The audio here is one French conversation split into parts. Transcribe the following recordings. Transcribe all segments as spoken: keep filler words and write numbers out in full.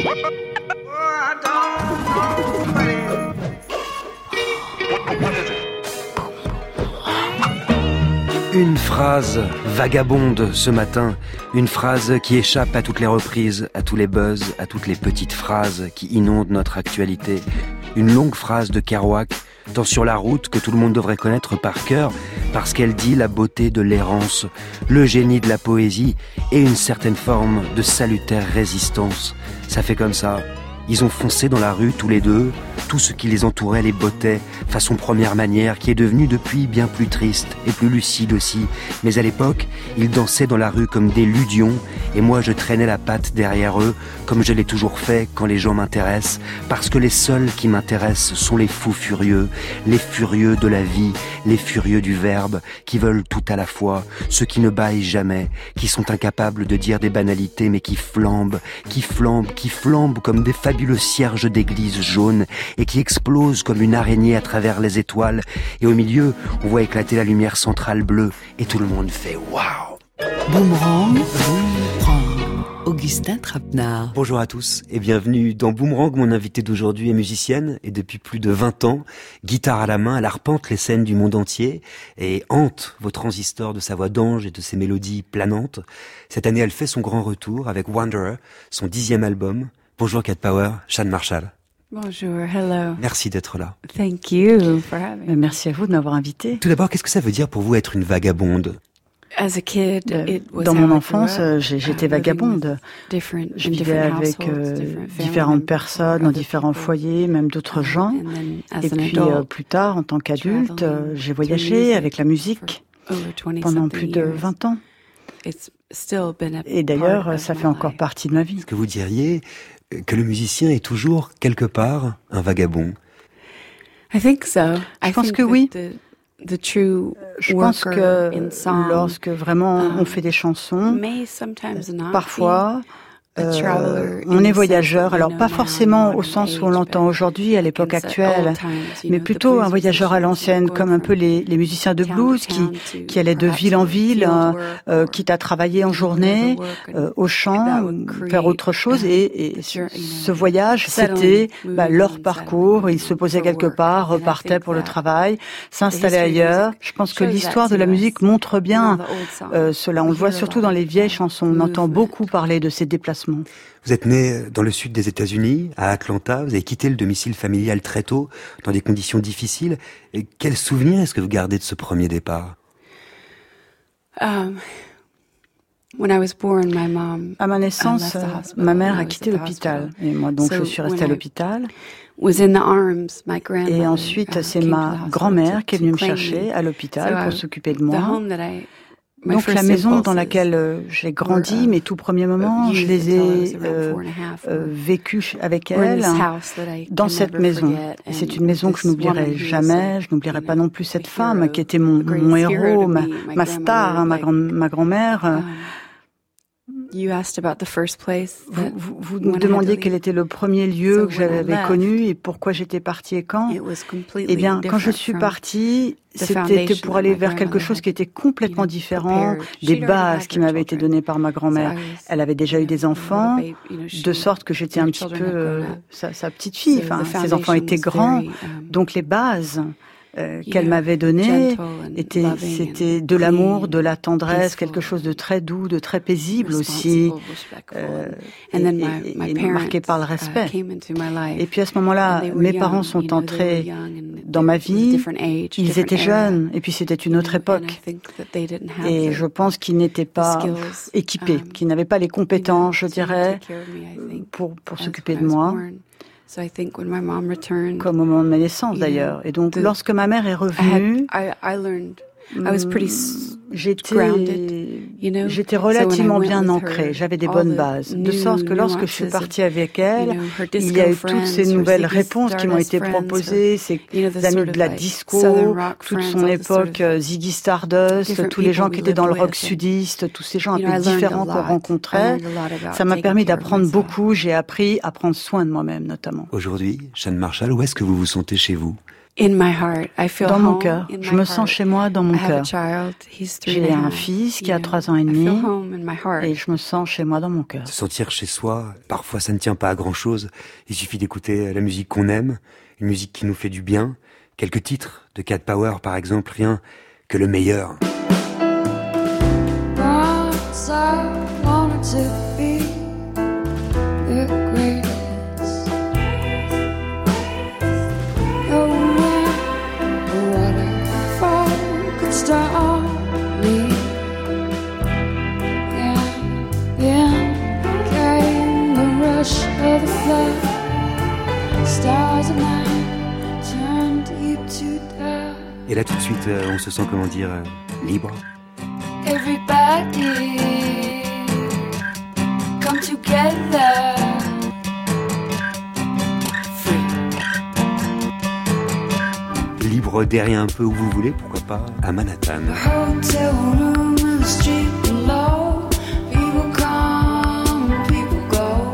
Une phrase vagabonde ce matin, une phrase qui échappe à toutes les reprises, à tous les buzz, à toutes les petites phrases qui inondent notre actualité. Une longue phrase de Kerouac, tant sur la route que tout le monde devrait connaître par cœur, parce qu'elle dit la beauté de l'errance, le génie de la poésie et une certaine forme de salutaire résistance. Ça fait comme ça. Ils ont foncé dans la rue tous les deux, tout ce qui les entourait les bottait, façon première manière qui est devenue depuis bien plus triste et plus lucide aussi. Mais à l'époque, ils dansaient dans la rue comme des ludions et moi je traînais la patte derrière eux comme je l'ai toujours fait quand les gens m'intéressent, parce que les seuls qui m'intéressent sont les fous furieux, les furieux de la vie, les furieux du verbe, qui veulent tout à la fois, ceux qui ne bâillent jamais, qui sont incapables de dire des banalités mais qui flambent, qui flambent, qui flambent comme des fabuleux le cierge d'église jaune et qui explose comme une araignée à travers les étoiles et au milieu on voit éclater la lumière centrale bleue et tout le monde fait waouh. Boomerang, Boomerang, Augustin Trapenard. Bonjour à tous et bienvenue dans Boomerang. Mon invitée d'aujourd'hui est musicienne et depuis plus de vingt ans, guitare à la main, elle arpente les scènes du monde entier et hante vos transistors de sa voix d'ange et de ses mélodies planantes. Cette année elle fait son grand retour avec Wanderer, son dixième album. Bonjour Cat Power, Sian Marshall. Bonjour, hello. Merci d'être là. Thank you for having me. Merci à vous de m'avoir invité. Tout d'abord, qu'est-ce que ça veut dire pour vous être une vagabonde ? As a kid, it was Dans how mon I enfance, grew up, j'étais uh, vagabonde. different- Je in vivais different avec households, euh, different family différentes members, personnes, dans other différents people. foyers, même d'autres gens. And then, as Et an puis adult, euh, plus tard, en tant qu'adulte, euh, traveling j'ai through voyagé music avec la musique for over twenty pendant something plus de years. vingt ans. It's still been a Et part d'ailleurs, of ça my fait encore life. partie de ma vie. Est-ce que vous diriez que le musicien est toujours, quelque part, un vagabond ? I think so. Je I pense think que that oui. The, the true Je pense worker que in song lorsque vraiment on um, fait des chansons, may sometimes not parfois, be a traveler euh, in on the est sense voyageur. that we Alors know pas now in forcément au modern sens où on age, l'entend but aujourd'hui, à l'époque in the actuelle, old times, you mais know, the plutôt blues un voyageur à musicians l'ancienne, going comme un peu from les, les musiciens de town blues to qui, town to qui allaient de perhaps ville en ville, field hein, work euh, or quitte à travailler en even journée, river work, and euh, au champ, that would create, faire autre chose. um, Et, et a journey, you know, ce voyage, settling, c'était bah, moving leur and parcours. settling Ils se posaient for quelque work. part, And I repartaient think pour le that travail, s'installaient the history of ailleurs. music Je pense que shows that l'histoire de to la us musique montre in bien all the old songs. euh, cela. On We le voit hear a surtout lot dans les of vieilles that chansons. On entend movement. beaucoup parler de ces déplacements. Vous êtes né dans le sud des États-Unis, à Atlanta. Vous avez quitté le domicile familial très tôt, dans des conditions difficiles. Et quel souvenir est-ce que vous gardez de ce premier départ ? Um, when I was born, my mom À ma uh, naissance, left the euh, hospital ma mère when I a was quitté at the l'hôpital. hospital. Et moi, donc, So je suis restée when à I l'hôpital. Was in the arms, my Et grandmother, ensuite, uh, c'est came to the ma hospital grand-mère to- qui est to venue me claim chercher me. à l'hôpital So pour I- s'occuper de the moi. home that I- my Donc, first la maison dans impulses laquelle euh, j'ai grandi, were, uh, mes tout premiers moments, je used les until I was ai around euh, four and a half, euh, were- vécus avec were in elle this hein, house that I dans can cette never maison. forget. Et c'est And une maison que je this woman n'oublierai who was jamais. a- Je n'oublierai you pas know, non plus cette a femme hero, qui était mon, the greatest mon hero héros, to ma, me, my ma grandmother, star, hein, ma, like, grand, ma grand-mère. um, You asked about the first place Vous, that vous, vous when me I had demandiez to quel leave. était le premier lieu So que when I j'avais left, connu et pourquoi j'étais partie et quand. It was completely Eh bien, quand je different suis from partie, the c'était foundation pour that aller my vers quelque grandmother chose had, qui était complètement you know, différent prepared. des She'd already bases had qui her m'avaient été children. données par ma grand-mère. So I was, Elle avait déjà eu you des know, a enfants, little babe, you know, she- de sorte que j'étais her un petit children peu had grown euh, up. sa, sa petite fille. So Enfin, the ses enfants foundation étaient was grands, very, um, donc les bases euh, you qu'elle know, m'avait données gentle and étaient, loving c'était and de l'amour, clean, de la tendresse, peaceful, quelque chose de très doux, de très paisible aussi, responsible, respectful. euh, And et, then my, et- my et parents marqué par le uh, respect. came into my life. Et puis à ce moment-là, And they were mes young, parents you sont know, they were entrés young and dans it ma was a vie. different age, Ils different étaient era, jeunes, et puis c'était une you autre know, and I époque. think that they didn't have Et the- je pense qu'ils n'étaient pas skills, équipés, um, qu'ils n'avaient pas les compétences, je you know, to dirais, take care of me, I think, pour, pour as s'occuper when de I was moi, born. So I think when my mom returned, comme au moment de ma naissance you d'ailleurs. know, Et donc, the- lorsque ma mère est I had, revenue, I, I learned, I was pretty s- j'étais, grounded, you know. j'étais So when I relativement went bien with ancrée, her, j'avais des all bonnes the bases. De new sorte que lorsque je suis nuances of, partie avec you elle, know, her il y disco a eu toutes ces friends, her nouvelles Ziggy réponses qui m'ont Stardust été friends, proposées, ces you know, the amis sort de of la like disco, Southern rock toute friends, son all the sort époque, of euh, Ziggy Stardust, different tous les gens people qui we étaient dans le lived rock with. sudiste, tous ces gens un You peu know, I learned a différents qu'on lot. I rencontrait. learned a lot about Ça m'a taking permis care of d'apprendre myself. beaucoup, j'ai appris à prendre soin de moi-même notamment. Aujourd'hui, Sian Marshall, où est-ce que vous vous sentez chez vous ? In my heart, I feel dans mon home cœur. in Je my me heart. sens chez moi dans mon I have a cœur. child, he's three J'ai and a un half, fils qui you a know. trois ans et I demi feel home in my heart. et je me sens chez moi dans mon cœur. Se sentir chez soi, parfois ça ne tient pas à grand-chose. Il suffit d'écouter la musique qu'on aime, une musique qui nous fait du bien. Quelques titres de Cat Power, par exemple, rien que le meilleur. Once I wanted to be the greatest. No man or waterfall could stop me. And then came the rush of the flood. Stars of night turned deep to dark. Et là, tout de suite, euh, on se sent, comment dire, euh, libre. Everybody come together. Free. Libre d'errer un peu où vous voulez, pourquoi pas, à Manhattan. Hotel room in the street below. People come, people go.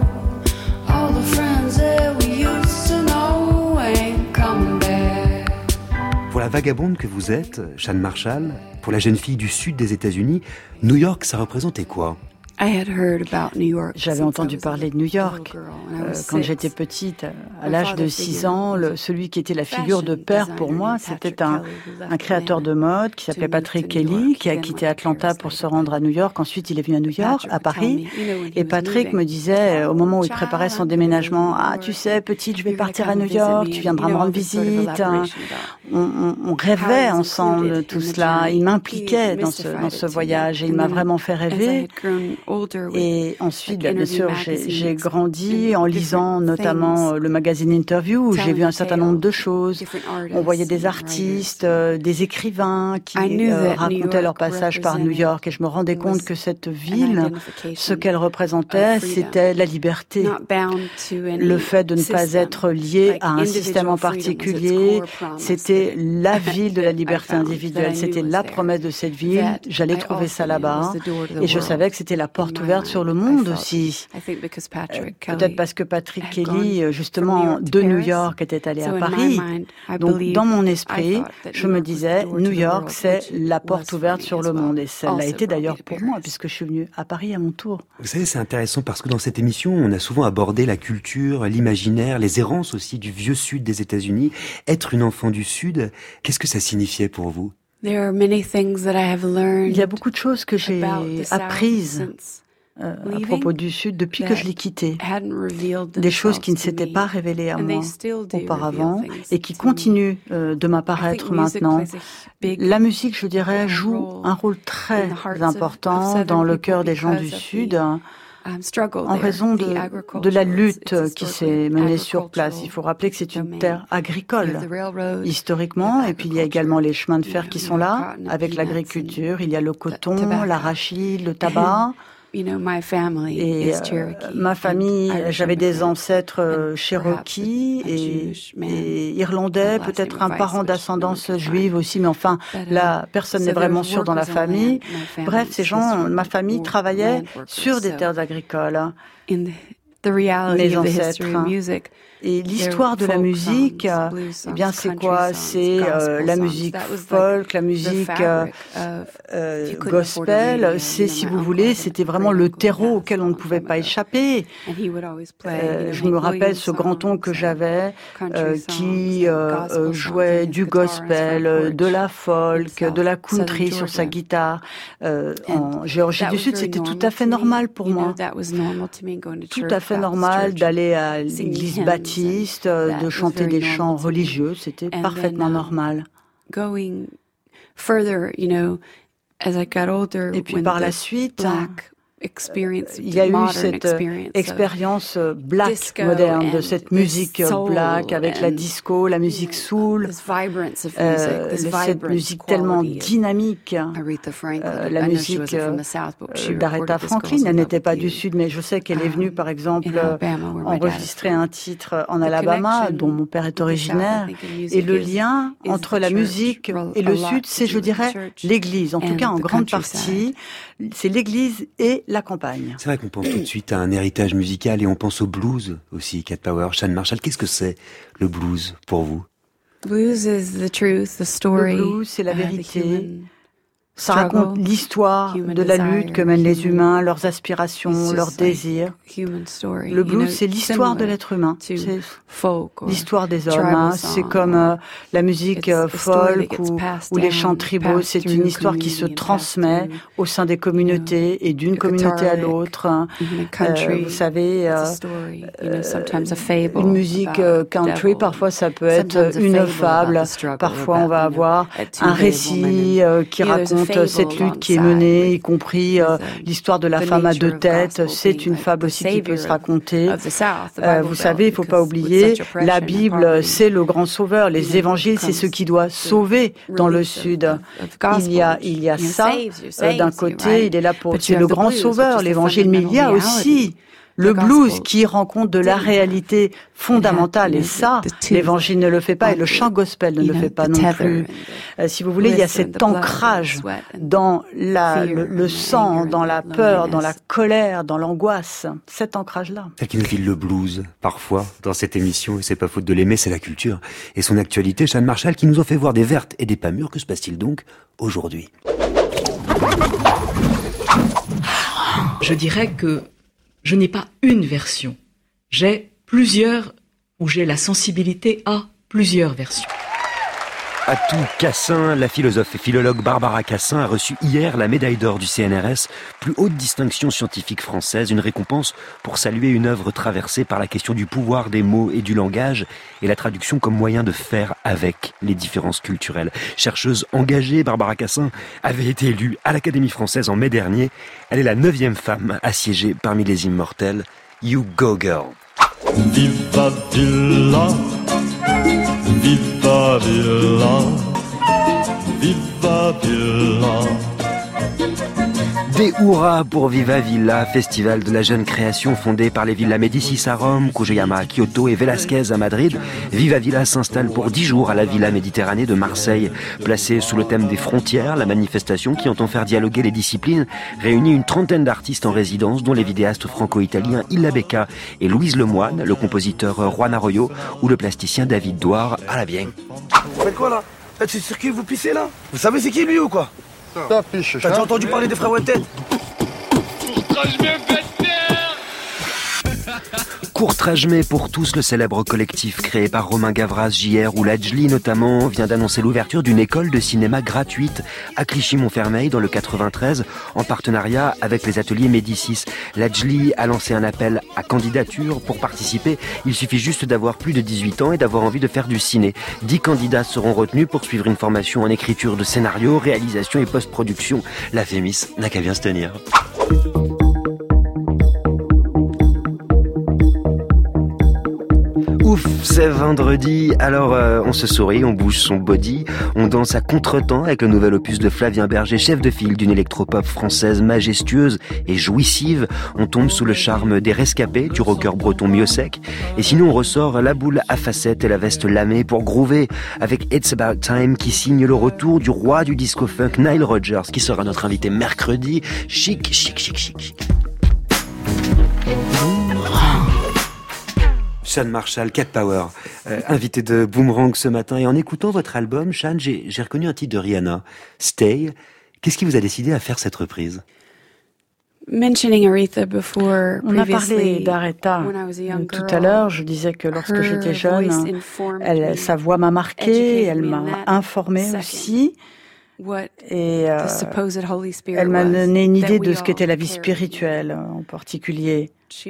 All the friends that we used to know ain't coming back. Pour la vagabonde que vous êtes, Shan Marshall, pour la jeune fille du sud des États-Unis, New York, ça représentait quoi ? I had heard about New York. J'avais since entendu I was parler a de New little York. girl, and I Euh, was quand six. j'étais petite, à My l'âge father de six figured ans, was le, a celui qui était la figure de fashion père pour designer moi, named c'était Patrick un, Kelly, who left un créateur de mode qui to s'appelait move Patrick to New Kelly, York. qui a He then quitté went to Atlanta Paris pour se later. rendre à New York. Ensuite, il est venu à New York, Patrick à would tell Paris. me, you know, when he Et was Patrick moving, me disait, au moment où il préparait son Child, déménagement, New ah, York, tu sais, petite, je vais you're gonna partir à come New visit York, me, tu and, viendras you me know, rendre this sort of visite. elaboration about On, on, on rêvait how I was ensemble included tout in the cela. journey. Il m'impliquait He dans ce, dans mystified ce it to me. voyage et il And m'a then, vraiment fait as I rêver. had grown older with Et ensuite, like bien sûr, interview j'ai, j'ai magazines grandi and en lisant different notamment things, le magazine Interview où j'ai telling vu un certain nombre de tales, choses. different On voyait artists des and artistes, writers. euh, des écrivains qui I knew euh, that New racontaient leur York passage par New York et je me rendais compte was que cette an ville, identification ce qu'elle représentait, of freedom, c'était la liberté. not bound to any Le fait de ne pas system. être lié Like à un individual système en freedom was its particulier, core promise c'était that it- la ville de la that I liberté found, that individuelle, I knew c'était was la there. promesse de cette ville. That J'allais I trouver ça also knew là-bas was the door to the et je world. savais que c'était la porte In my ouverte sur le mind, I monde felt- aussi. I think because Patrick Peut-être Kelly parce que Patrick had Kelly, gone euh, from justement, New York to de New Paris. York, était allé So à in my Paris. mind, I Donc, believed- dans mon I esprit, thought that je New me York was the disais, door to New the York, world, c'est which la was porte for ouverte me sur as le well. monde. Et ça l'a Also été brought me d'ailleurs to pour moi, Paris. puisque je suis venue à Paris à mon tour. Vous savez, c'est intéressant parce que dans cette émission, on a souvent abordé la culture, l'imaginaire, les errances aussi du vieux sud des États-Unis. Être une enfant du sud, qu'est-ce que ça signifiait pour vous ? There are many things that I have learned Il y a beaucoup de choses que j'ai about the South apprises since euh, à leaving propos du Sud depuis que je l'ai quitté. hadn't revealed Des choses qui ne themselves to s'étaient me. pas révélées à And they moi still do auparavant reveal things et qui to me. continuent euh, de I m'apparaître think music maintenant. plays a big La musique, je dirais, important joue role un rôle très in the hearts of- important of Southern dans le people cœur des gens du because of Sud the, um, struggle en there, raison the de, agriculture. de la It's- lutte it's qui historically s'est menée sur place. agricultural Il faut rappeler que c'est une domain. terre You have agricole the railroad, historiquement, you have et puis il y a également les chemins de fer you qui know, sont you have là, cotton and avec peanuts l'agriculture. Il y a le coton, tobacco. l'arachide, le tabac. You know, my family Et is euh, Cherokee ma famille, and Irish j'avais des immigrant. ancêtres euh, and Cherokees perhaps a- a et, Jewish man, et irlandais, a last peut-être name un of Weiss, parent which d'ascendance nobody can juive find. aussi, mais enfin, But, um, là, personne so n'est there vraiment was sûr dans la workers on land. famille. My Bref, ces family's gens, history ma were famille war- travaillait land workers, sur des so terres agricoles. in the, the reality Mes of the history of ancêtres. music, Et l'histoire de la folk musique, songs, euh, blues eh bien, songs, c'est country quoi? songs, C'est euh, gospel la songs. musique That was like folk, la the musique euh, fabric of- euh, if you couldn't afford a gospel. radio, C'est, you know, si my vous uncle voulez, had a c'était vraiment great le uncle terreau Gas auquel a on ne long pouvait time pas ago. échapper. And he would always play, Euh, you know, je me Hank rappelle Williams ce grand oncle que songs j'avais and country euh, songs qui and euh, gospel euh, songs jouait on du his guitar on his gospel, front euh, porch de la in folk, South- de la Southern country sur sa Georgia. guitare euh, And en Géorgie that du was Sud. very C'était tout normal à fait to me. normal pour You know, moi. that was normal to me, going to Tout church, à fait Baptist normal church, d'aller à singing l'église hymns, baptiste, and euh, that de was chanter very des chants normal to me. religieux. C'était And parfaitement then, um, normal. Going further, you know, as I got older, Et puis when par the la suite, black experience, il y a eu modern cette euh, experience of expérience euh, black disco moderne de and cette the musique euh, soul black avec la and, disco, la musique soul, this vibrance of music, euh, this le- cette vibrant musique tellement quality of dynamique. Aretha Franklin. Euh, I la know she musique wasn't from euh, the South, but she euh, d'Aretha recorded This Franklin, Girl's in elle Love n'était with pas You du Sud, mais je sais qu'elle est venue, um, par exemple, in euh, Alabama, where my dad is enregistrer from. un titre en The Alabama, connection dont mon père est with the South, originaire. I think, in music Et le is- lien is entre the la church. musique Well, et a le lot Sud, to c'est, do je with the dirais, church l'Église. En tout and cas, en the grande countryside. partie, c'est l'Église et la campagne. C'est vrai qu'on pense tout de suite à un héritage musical et on pense au blues aussi, Cat Power, Shan Marshall. Qu'est-ce que c'est le blues pour vous ? Blues is the truth, the story. Le blues, c'est la uh, the vérité. human Ça raconte l'histoire de la lutte que mènent les humains, leurs aspirations, leurs désirs. Le blues, c'est l'histoire de l'être humain. C'est l'histoire des hommes. Hein. C'est comme euh, la musique euh, folk ou, ou les chants tribaux. C'est une histoire qui se transmet au sein des communautés et d'une communauté à l'autre. Euh, vous savez, euh, euh, une musique euh, country, parfois ça peut être une fable. Parfois on va avoir un récit euh, qui raconte cette lutte qui est menée, y compris euh, l'histoire de la femme à deux têtes. C'est une fable aussi qui peut se raconter. Euh, vous savez, il ne faut pas oublier, la Bible, c'est le grand sauveur. Les évangiles, c'est ce qui doit sauver dans le Sud. Il y a, il y a ça. Euh, d'un côté, il est là pour c'est le grand sauveur, l'évangile, mais il y a aussi le blues qui rend compte de la réalité fondamentale. Et ça, l'évangile ne le fait pas et le chant gospel ne le fait pas non plus. Euh, si vous voulez, il y a cet ancrage dans la, le, le sang, dans la peur, dans la colère, dans l'angoisse. Cet ancrage-là. Tel qu'il nous dit le blues, parfois, dans cette émission, et c'est pas faute de l'aimer, c'est la culture. Et son actualité, Jeanne Marchal, qui nous ont fait voir des vertes et des pas mûres. Que se passe-t-il donc aujourd'hui? Je dirais que je n'ai pas une version, j'ai plusieurs, ou j'ai la sensibilité à plusieurs versions. Atou Cassin, la philosophe et philologue Barbara Cassin a reçu hier la médaille d'or du C N R S, plus haute distinction scientifique française, une récompense pour saluer une œuvre traversée par la question du pouvoir des mots et du langage et la traduction comme moyen de faire avec les différences culturelles. Chercheuse engagée, Barbara Cassin avait été élue à l'Académie française en mai dernier. Elle est la neuvième femme à siéger parmi les immortels. You go girl. Viva Villa, Viva Villa, Viva Villa. Des hurrahs pour Viva Villa, festival de la jeune création fondé par les villas Médicis à Rome, Kujayama à Kyoto et Velázquez à Madrid. Viva Villa s'installe pour dix jours à la Villa Méditerranée de Marseille. Placée sous le thème des frontières, la manifestation qui entend faire dialoguer les disciplines réunit une trentaine d'artistes en résidence, dont les vidéastes franco-italiens Illa Becca et Louise Lemoine, le compositeur Juan Arroyo ou le plasticien David Douard. À la bien. Vous faites quoi là? Là, c'est sur qui vous pissez là? Vous savez c'est qui lui ou quoi? T'as déjà entendu parler des frères Ouettet? Courtrajmé pour tous, le célèbre collectif créé par Romain Gavras, J R ou Lajli notamment, vient d'annoncer l'ouverture d'une école de cinéma gratuite à Clichy-Montfermeil dans le quatre-vingt-treize en partenariat avec les ateliers Médicis. Lajli a lancé un appel à candidature. Pour participer, il suffit juste d'avoir plus de dix-huit ans et d'avoir envie de faire du ciné. Dix candidats seront retenus pour suivre une formation en écriture de scénario, réalisation et post-production. La Fémis n'a qu'à bien se tenir. Ouf, c'est vendredi, alors euh, on se sourit, on bouge son body, on danse à contre-temps avec le nouvel opus de Flavien Berger, chef de file d'une électropop française majestueuse et jouissive. On tombe sous le charme des rescapés, du rocker breton mieux sec. Et sinon on ressort la boule à facettes et la veste lamée pour groover avec It's About Time qui signe le retour du roi du disco funk Nile Rodgers qui sera notre invité mercredi. Chic, chic, chic, chic, chic. Jeanne Marchal, Cat Power, euh, invité de Boomerang ce matin. Et en écoutant votre album, Jeanne, j'ai, j'ai reconnu un titre de Rihanna, Stay. Qu'est-ce qui vous a décidé à faire cette reprise? Mentioning Aretha before, on a parlé d'Aretha tout à l'heure. Je disais que lorsque j'étais jeune, elle, sa voix m'a marquée, elle m'a informée aussi. Et euh, elle m'a donné une idée de ce qu'était la vie spirituelle en particulier.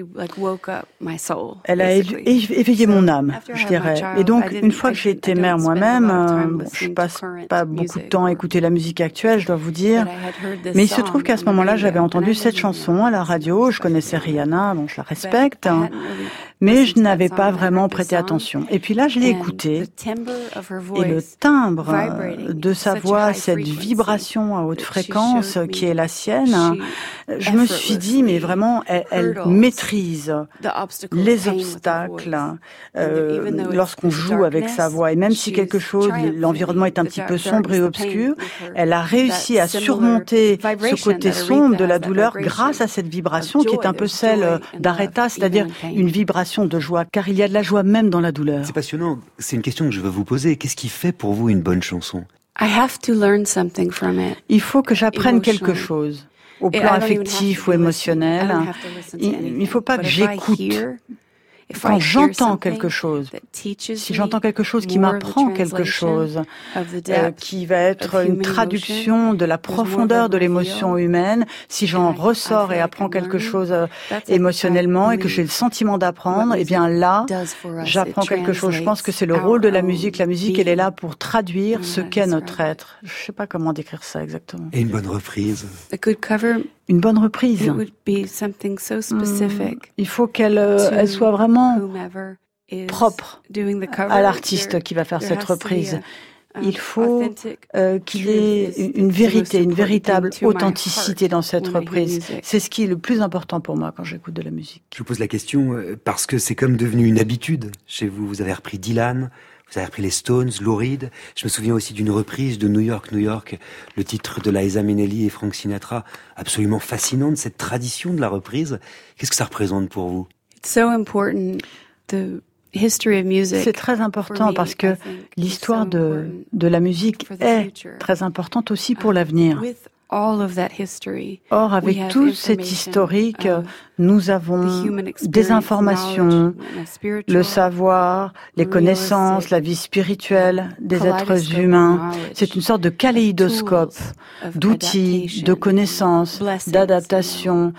Elle a éveillé mon âme, je dirais. Et donc, une fois que j'ai été mère moi-même, bon, je passe pas beaucoup de temps à écouter la musique actuelle, je dois vous dire. Mais il se trouve qu'à ce moment-là, j'avais entendu cette chanson à la radio. Je connaissais Rihanna, bon, je la respecte. Mais je n'avais pas vraiment prêté attention. Et puis là, je l'ai écoutée. Et le timbre de sa voix, cette vibration à haute fréquence qui est la sienne, je me suis dit, mais vraiment, elle, elle maîtrise les obstacles euh, lorsqu'on joue avec sa voix. Et même si quelque chose, l'environnement est un petit peu sombre et obscur, elle a réussi à surmonter ce côté sombre de la douleur grâce à cette vibration qui est un peu celle d'Aretha, c'est-à-dire une vibration sensation de joie, car il y a de la joie même dans la douleur. C'est passionnant. C'est une question que je veux vous poser. Qu'est-ce qui fait pour vous une bonne chanson? I have to learn something from it. Il faut que j'apprenne quelque chose, au plan affectif ou émotionnel. Il ne faut pas que j'écoute. Quand j'entends quelque chose, si j'entends quelque chose qui m'apprend quelque chose, euh, qui va être une traduction de la profondeur de l'émotion humaine, si j'en ressors et apprends quelque chose euh, émotionnellement et que j'ai le sentiment d'apprendre, eh bien là, j'apprends quelque chose. Je pense que c'est le rôle de la musique. La musique, elle est là pour traduire ce qu'est notre être. Je ne sais pas comment décrire ça exactement. Et une bonne reprise. Une bonne reprise. Mmh. Il faut qu'elle euh, elle soit vraiment propre à l'artiste qui va faire cette reprise. Il faut euh, qu'il y ait une vérité, une véritable authenticité dans cette reprise. C'est ce qui est le plus important pour moi quand j'écoute de la musique. Je vous pose la question parce que c'est comme devenu une habitude chez vous. Vous avez repris Dylan, vous avez repris les Stones, Lou Reed. Je me souviens aussi d'une reprise de New York, New York, le titre de Liza Minnelli et Frank Sinatra, absolument fascinante, cette tradition de la reprise. Qu'est-ce que ça représente pour vous? It's so important, the history of music. C'est très important parce que l'histoire de, de la musique est très importante aussi pour l'avenir. Or, avec tout cet historique, nous avons des informations, le savoir, les connaissances, la vie spirituelle des êtres humains. C'est une sorte de kaléidoscope d'outils, de connaissances, d'adaptation.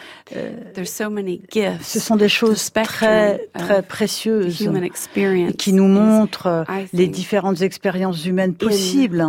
Ce sont des choses très, très précieuses qui nous montrent les différentes expériences humaines possibles.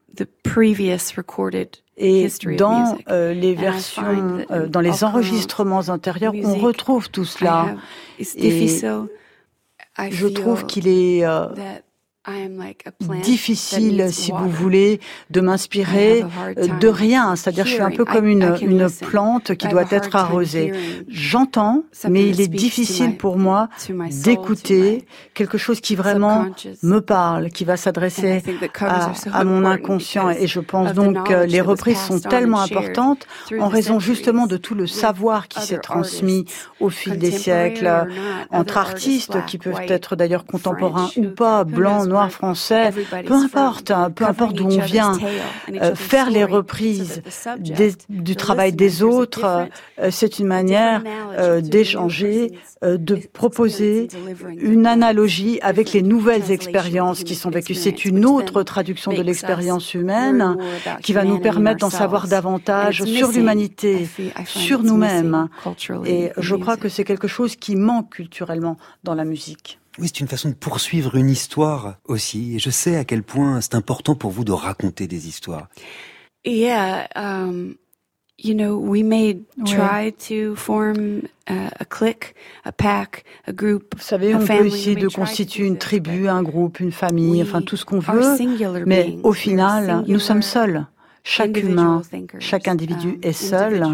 Et dans euh, les versions, euh, dans les enregistrements antérieurs, on retrouve tout cela. Et je trouve qu'il est euh, difficile, si vous voulez, de m'inspirer de rien. C'est-à-dire, je suis un peu comme une, une plante qui doit être arrosée. J'entends, mais il est difficile pour moi d'écouter quelque chose qui vraiment me parle, qui va s'adresser à, à mon inconscient. Et je pense donc que les reprises sont tellement importantes en raison justement de tout le savoir qui s'est transmis au fil des siècles entre artistes qui peuvent être d'ailleurs contemporains ou pas, blancs, noirs, français, peu importe, hein, peu importe d'où on vient, euh, faire les reprises des, du travail des autres, euh, c'est une manière euh, d'échanger, euh, de proposer une analogie avec les nouvelles expériences qui sont vécues. C'est une autre traduction de l'expérience humaine qui va nous permettre d'en savoir davantage sur l'humanité, sur nous-mêmes. Et je crois que c'est quelque chose qui manque culturellement dans la musique. Oui, c'est une façon de poursuivre une histoire aussi. Et je sais à quel point c'est important pour vous de raconter des histoires. Yeah, um, you know, we may try to form a, a clique, a pack, a group. Vous savez, on peut essayer de constituer une tribu, un groupe, une famille, enfin tout ce qu'on veut. Mais au final, nous sommes seuls. Chaque humain, chaque individu est seul.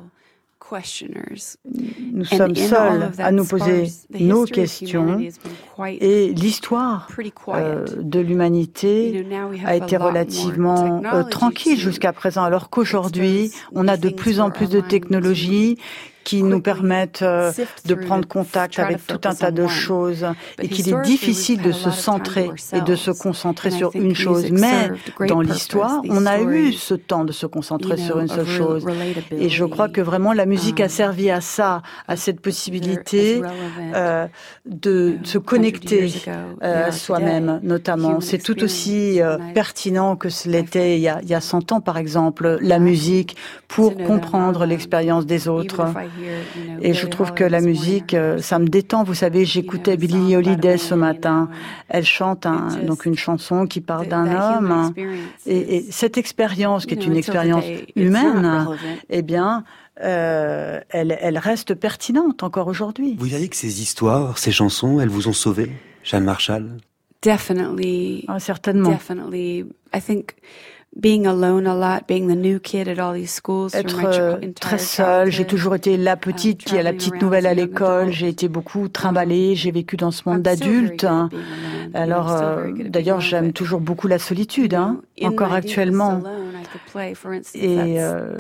Nous sommes seuls à nous poser nos questions et l'histoire euh, de l'humanité a été relativement euh, tranquille jusqu'à présent, alors qu'aujourd'hui, on a de plus en plus de technologies qui nous permettent euh, de prendre contact avec tout un tas de choses et qu'il est difficile de se centrer et de se concentrer sur une chose. Mais dans l'histoire, on a eu ce temps de se concentrer sur une seule chose. Et je crois que vraiment la musique a servi à ça, à cette possibilité euh, de se connecter euh, à soi-même, notamment. C'est tout aussi euh, pertinent que ce l'était il y a, il y a cent ans, par exemple, la musique, pour comprendre l'expérience des autres. Et je trouve que la musique, ça me détend. Vous savez, j'écoutais Billie Holiday ce matin. Elle chante un, donc une chanson qui parle d'un homme. Et, et cette expérience, qui est une expérience humaine, eh bien, euh, elle, elle reste pertinente encore aujourd'hui. Vous diriez que ces histoires, ces chansons, elles vous ont sauvé, Jeanne Marshall? Definitely. Ah, certainement. Definitely. I think being alone a lot, being the new kid at all these schools. Être euh, très seule. J'ai toujours été la petite qui a la petite nouvelle à l'école. J'ai été beaucoup trimballée. J'ai vécu dans ce monde d'adultes. Alors, euh, d'ailleurs, j'aime toujours beaucoup la solitude. Hein. Encore actuellement, Et euh,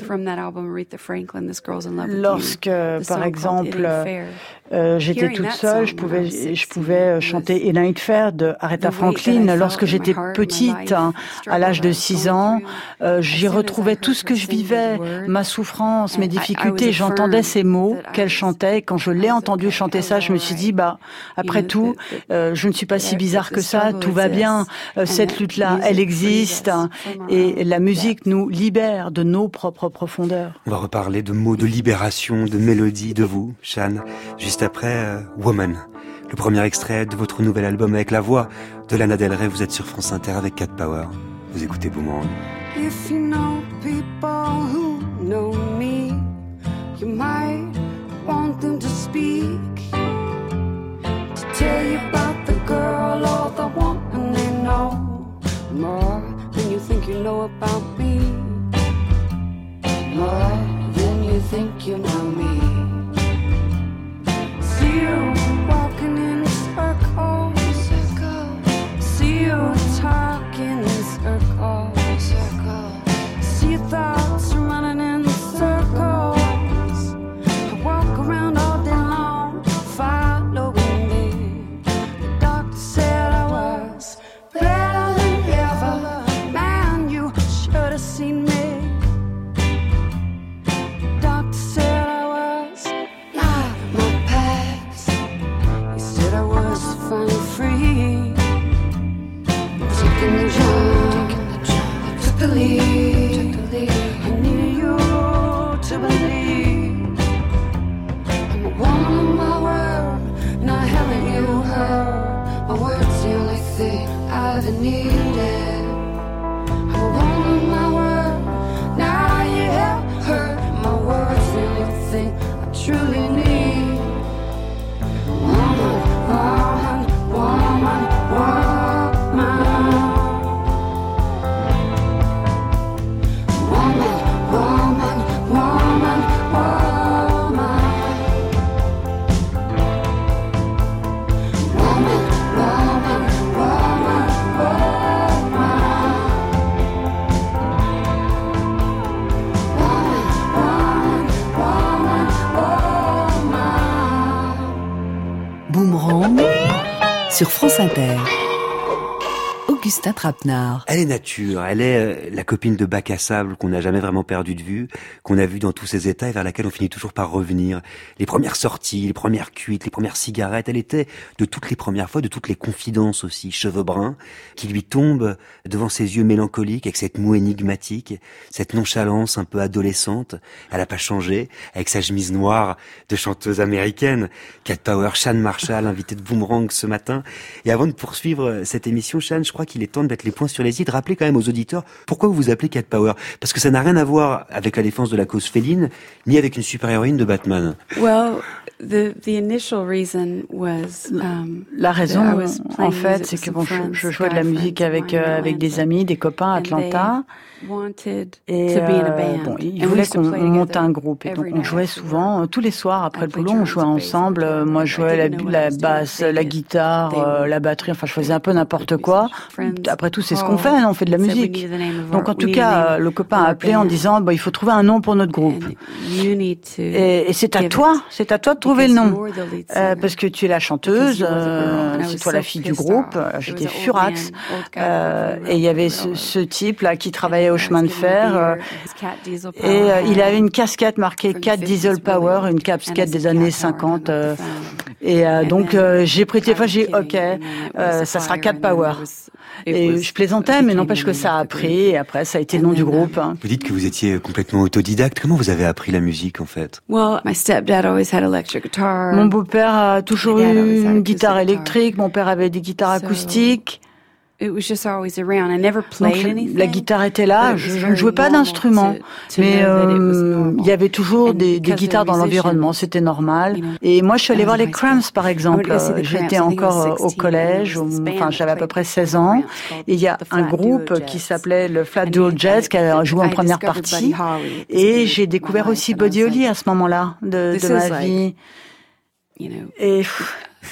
lorsque, par exemple, euh, j'étais toute seule, je pouvais, je pouvais chanter It Ain't Fair de Aretha Franklin. Lorsque j'étais petite, hein, à l'âge de six ans, euh, j'y retrouvais tout ce que je vivais, ma souffrance, mes difficultés. J'entendais ces mots qu'elle chantait. Et quand je l'ai entendu chanter ça, je me suis dit, bah, après tout, euh, je ne suis pas si bizarre que ça, tout va bien. Euh, cette lutte-là, elle existe. Hein, et la musique nous libère de nos propres profondeurs. On va reparler de mots de libération, de mélodie, de vous, Shan, juste après euh, Woman, le premier extrait de votre nouvel album avec la voix de Lana Del Rey. Vous êtes sur France Inter avec Cat Power. Vous écoutez Boomerang. If you know people who know me, you might want them to speak, to tell you about the girl or the woman they know more than you think you know about me, more than you think you know me. See you walking in circles, see you talking in circles, see your thoughts running in circles. I walk around all day long, following me. The doctor said I was better than ever. Man, you should have seen me. The doctor said I was not my past. He said I was finally free. Taking the jump, I took the lead. I need you to believe I'm a woman of my word, not having you heard. My words the only thing I've ever needed. I'm a woman of my word, now you have heard. My words the only thing I truly need. Woman, woman, woman, woman. Boomerang sur France Inter. Augustin Trapenard. Elle est nature, elle est euh, la copine de bac à sable qu'on n'a jamais vraiment perdu de vue, qu'on a vu dans tous ses états et vers laquelle on finit toujours par revenir. Les premières sorties, les premières cuites, les premières cigarettes, elle était de toutes les premières fois, de toutes les confidences aussi, cheveux bruns, qui lui tombent devant ses yeux mélancoliques avec cette moue énigmatique, cette nonchalance un peu adolescente. Elle a pas changé, avec sa chemise noire de chanteuse américaine. Cat Power, Shan Marshall, invité de Boomerang ce matin. Et avant de poursuivre cette émission, Shan, je crois qu'il est temps de mettre les points sur les i, de rappeler quand même aux auditeurs pourquoi vous vous appelez Cat Power. Parce que ça n'a rien à voir avec la défense de la cause féline, ni avec une super-héroïne de Batman. Well, the, the initial reason was, um, la raison, en fait, c'est que bon, je, je jouais de la musique avec, euh, avec des amis, des copains à Atlanta. Et euh, bon, ils voulaient qu'on monte un groupe. Et donc on jouait souvent, euh, tous les soirs après le boulot, on jouait ensemble. Euh, moi je jouais la, la basse, la guitare, euh, la batterie, enfin je faisais un peu n'importe quoi. Après tout, c'est ce qu'on fait, on fait de la musique. Donc en tout cas, le copain a appelé en disant bah, il faut trouver un nom pour notre groupe. Et, et c'est à toi, c'est à toi de trouver le nom. Euh, parce que tu es la chanteuse, euh, c'est toi la fille du groupe. J'étais furax. Euh, et il y avait ce, ce type là qui travaillait au chemin de fer euh, et euh, il avait une casquette marquée Cat Diesel Power, une casquette des années cinquante euh, et euh, donc euh, j'ai prêté, enfin j'ai ok euh, ça sera Cat Power et je plaisantais mais n'empêche que ça a pris et après ça a été le nom du groupe. Vous dites que vous étiez complètement autodidacte, comment vous avez appris la musique en fait? Well, my stepdad always had electric guitar. Mon beau-père a toujours eu une guitare électrique, mon père avait des guitares acoustiques. It was just always around. I never played anything. La guitare était là, je, je ne jouais pas d'instrument, mais euh, il y avait toujours des, des guitares dans l'environnement, c'était normal. Et moi, je suis allée voir les Cramps, par exemple. J'étais encore au collège, enfin, j'avais à peu près seize ans. Et il y a un groupe qui s'appelait le Flat Duo Jazz qui a joué en première partie. Et j'ai découvert aussi Buddy Holly à ce moment-là de, de ma vie. Et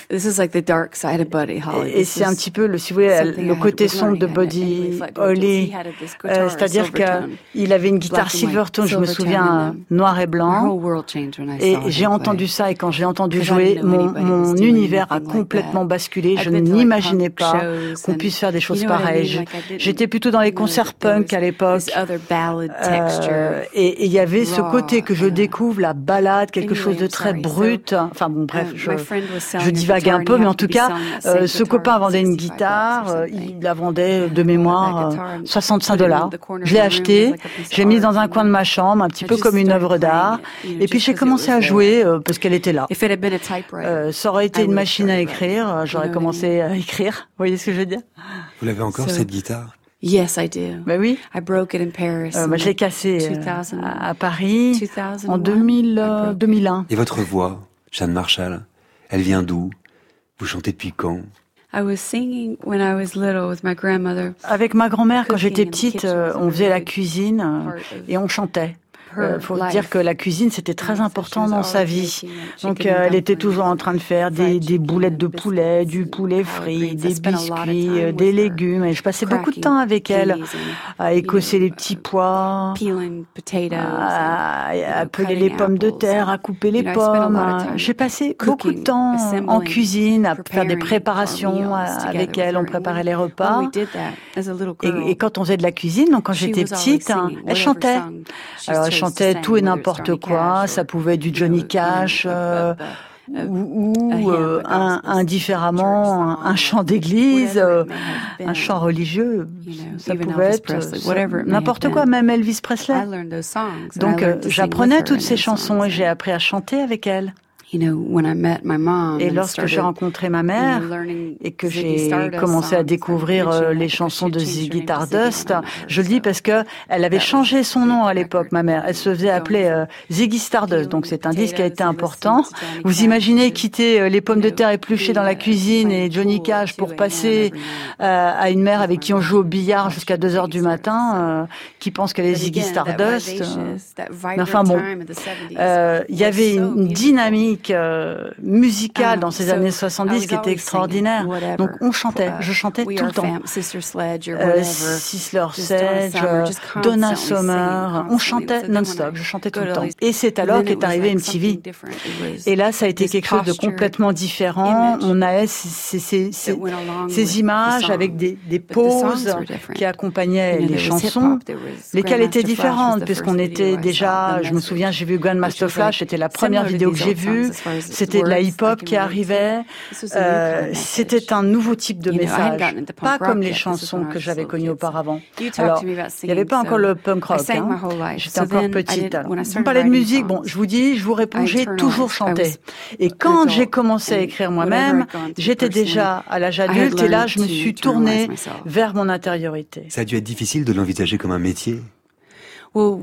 This is like the dark side of Buddy Holly. Et c'est un petit peu, le, si vous voulez, le côté sombre de Buddy Holly. Euh, c'est-à-dire qu'il avait une guitare Silvertone, je me souviens, noir et blanc. Et j'ai entendu ça, et quand j'ai entendu jouer, mon, mon univers a complètement basculé. Je n'imaginais pas qu'on puisse faire des choses pareilles. J'étais plutôt dans les concerts punk à l'époque. Euh, et il y avait ce côté que je découvre, la ballade, quelque chose de très brut. Enfin bon, bref, je, je divague un peu, mais en tout cas, euh, ce copain vendait une guitare, euh, il la vendait de mémoire euh, soixante-cinq dollars. Je l'ai acheté, je l'ai mise dans un coin de ma chambre, un petit peu comme une œuvre d'art, et puis j'ai commencé à jouer euh, parce qu'elle était là. Euh, ça aurait été une machine à écrire, j'aurais commencé à écrire. Vous voyez ce que je veux dire? Vous l'avez encore, cette guitare? Yes, I do. Ben oui. I broke it in Paris. Euh, bah, je l'ai cassé euh, à, à Paris en deux mille, euh, deux mille un. Et votre voix, Jeanne Marshall, elle vient d'où? Vous chantez depuis quand? I was singing when I was little with my grandmother. Avec ma grand-mère, quand j'étais petite, euh, on faisait la cuisine euh, et on chantait. Il euh, faut dire que la cuisine, c'était très important dans sa vie. Donc, euh, elle était toujours en train de faire des, des boulettes de poulet, du poulet frit, des biscuits, euh, des légumes. Et je passais beaucoup de temps avec elle à écosser les petits pois, à, à peler les pommes de terre, à couper les pommes. J'ai passé beaucoup de temps en cuisine, à faire des préparations avec elle. On préparait les repas. Et, et quand on faisait de la cuisine, donc quand j'étais petite, hein, elle chantait. Alors, elle chantait tout et n'importe quoi. Ça pouvait être du Johnny Cash euh, ou, ou euh, un, indifféremment un, un chant d'église, euh, un chant religieux. Ça pouvait être euh, n'importe quoi, même Elvis Presley. Donc euh, j'apprenais toutes ces chansons et j'ai appris à chanter avec elle. Et lorsque j'ai rencontré ma mère et que j'ai commencé à découvrir les chansons de Ziggy Stardust, je le dis parce que elle avait changé son nom à l'époque, ma mère. Elle se faisait appeler euh, Ziggy Stardust, donc c'est un disque qui a été important. Vous imaginez quitter les pommes de terre épluchées dans la cuisine et Johnny Cash pour passer euh, à une mère avec qui on joue au billard jusqu'à deux heures du matin, euh, qui pense qu'elle est Ziggy Stardust. Euh, mais enfin bon, euh, il y avait une dynamique Euh, musicale dans ces années soixante-dix qui était extraordinaire. Donc on chantait, je chantais tout le temps. Euh, Sister Sledge, euh, Donna Summer, on chantait non-stop, je chantais tout le temps. Et c'est alors qu'est arrivé M T V. Et là, ça a été quelque chose de complètement différent. On a ces, ces, ces, ces images avec des, des pauses qui accompagnaient les chansons, lesquelles étaient différentes, puisqu'on était déjà, je me souviens, j'ai vu Grandmaster Flash, c'était la première vidéo que j'ai vue. C'était de la hip-hop qui arrivait. Euh, c'était un nouveau type de message, pas comme les chansons que j'avais connues auparavant. Alors, il n'y avait pas encore le punk rock. Hein. J'étais encore petite. Vous me parlez de musique, bon, je vous dis, je vous réponds, j'ai toujours chanté. Et quand j'ai commencé à écrire moi-même, j'étais déjà à l'âge adulte et là, je me suis tournée vers mon intériorité. Ça a dû être difficile de l'envisager comme un métier. Vous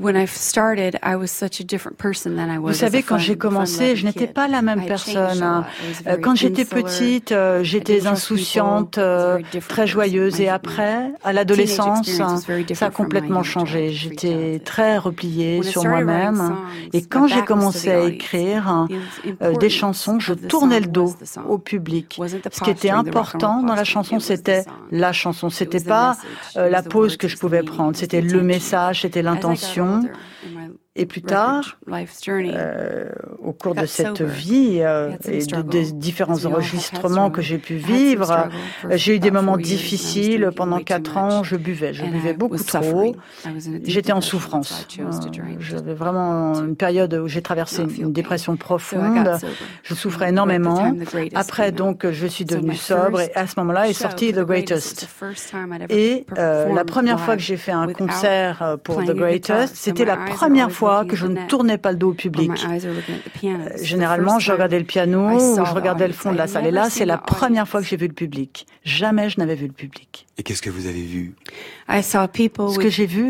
savez, quand j'ai commencé, je n'étais pas la même personne. Hein. Quand j'étais petite, j'étais insouciante, très joyeuse. Et après, à l'adolescence, ça a complètement changé. J'étais très repliée sur moi-même. Et quand j'ai commencé à écrire des chansons, je tournais le dos au public. Ce qui était important dans la chanson, c'était la chanson. C'était pas la pause que je pouvais prendre. C'était le message, c'était l'intention. Et plus tard, euh, au cours de cette vie euh, et de, des différents enregistrements que j'ai pu vivre, j'ai eu des moments difficiles. Pendant quatre ans, je buvais. Je buvais beaucoup trop. J'étais en souffrance. Euh, J'avais vraiment une période où j'ai traversé une dépression profonde. Je souffrais énormément. Après, donc, je suis devenue sobre et à ce moment-là est sorti The Greatest. Et euh, la première fois que j'ai fait un concert pour The Greatest, c'était la première fois que je ne tournais pas le dos au public. Euh, généralement, je regardais le piano ou je regardais le fond de la salle. Et là, c'est la première fois que j'ai vu le public. Jamais je n'avais vu le public. Et qu'est-ce que vous avez vu? Ce que j'ai vu,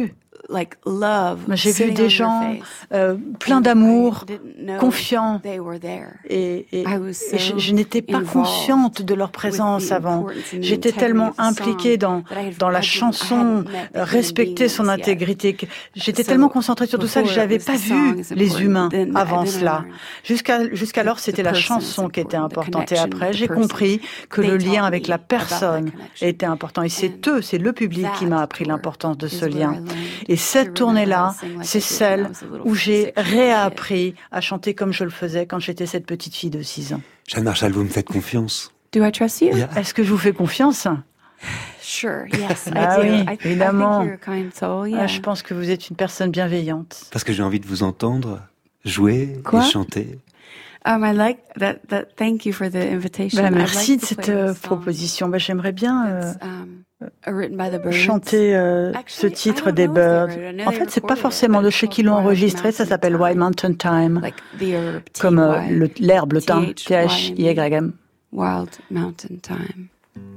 J'ai vu des gens euh, pleins d'amour, confiants, et, et, et je, je n'étais pas consciente de leur présence avant. J'étais tellement impliquée dans, dans la chanson, respecter son intégrité, que j'étais tellement concentrée sur tout ça que je n'avais pas vu les humains avant cela. Jusqu'à, jusqu'alors, c'était la chanson qui était importante. Et après, j'ai compris que le lien avec la personne était important. Et c'est eux, c'est le public qui m'a appris l'importance de ce lien. Et cette tournée-là, c'est celle où j'ai réappris à chanter comme je le faisais quand j'étais cette petite fille de six ans. Jeanne Marshall, vous me faites confiance? Do I trust you? Yeah. Est-ce que je vous fais confiance? Sure, yes, I ah do. oui, I, évidemment. I think you're a kind soul, yeah. ah, je pense que vous êtes une personne bienveillante. Parce que j'ai envie de vous entendre jouer Quoi? et chanter. Um, I like that, that, thank you for the invitation. Ben, merci like de cette euh, proposition. Ben, j'aimerais bien euh, um, chanter euh, ce titre des Byrds. En fait, c'est pas forcément de ceux qui l'ont enregistré. Ça s'appelle Wild Mountain Time, like the herb, comme euh, le, l'herbe, le thym, T H Y M. Wild Mountain Time.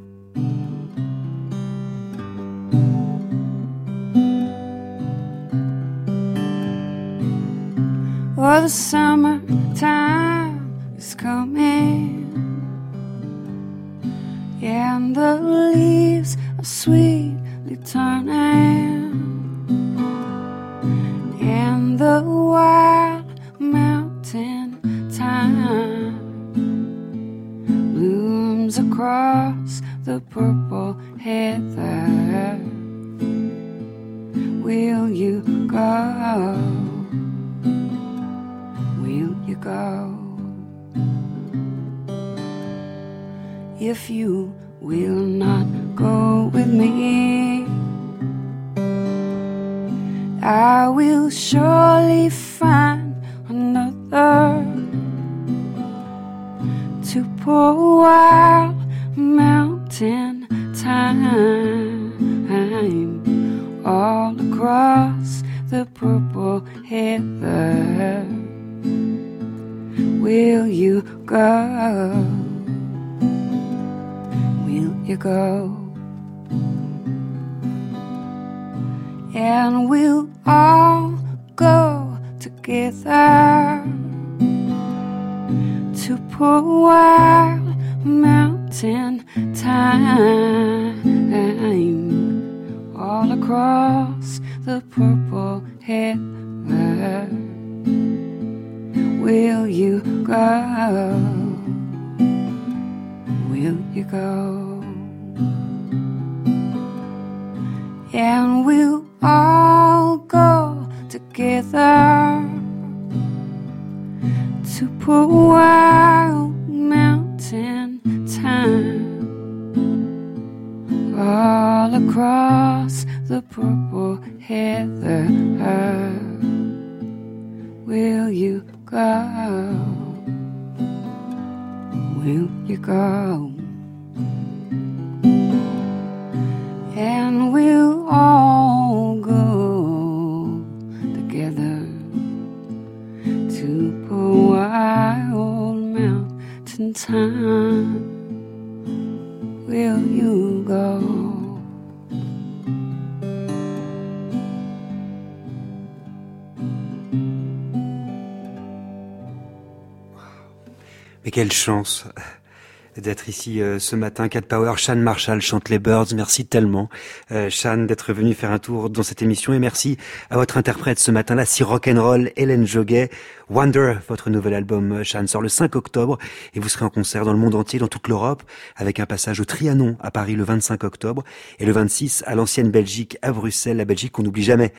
Oh, the summertime is coming, and the leaves are sweetly turning, and the wild mountain thyme blooms across the purple heather. Will you go? Will you go? If you will not go with me, I will surely find another to pour wild mountain thyme all across the purple heather. Will you go? Will you go? And we'll all go together to pour wild mountain thyme all across the purple heather. Will you go? Will you go? And we'll all go together to pour wild mountain thyme all across the purple heather. Will you go? Will you go? And we'll all go together to pour wild mountain thyme. Will you go? Mais quelle chance d'être ici euh, ce matin. Cat Power, Jeanne Marshall chante les Byrds. Merci tellement, euh, Jeanne, d'être venue faire un tour dans cette émission. Et merci à votre interprète ce matin-là, si rock'n'roll, Hélène Joguet. Wonder, votre nouvel album, Jeanne, sort le cinq octobre et vous serez en concert dans le monde entier, dans toute l'Europe, avec un passage au Trianon à Paris le vingt-cinq octobre et le vingt-six à l'ancienne Belgique à Bruxelles, la Belgique qu'on n'oublie jamais.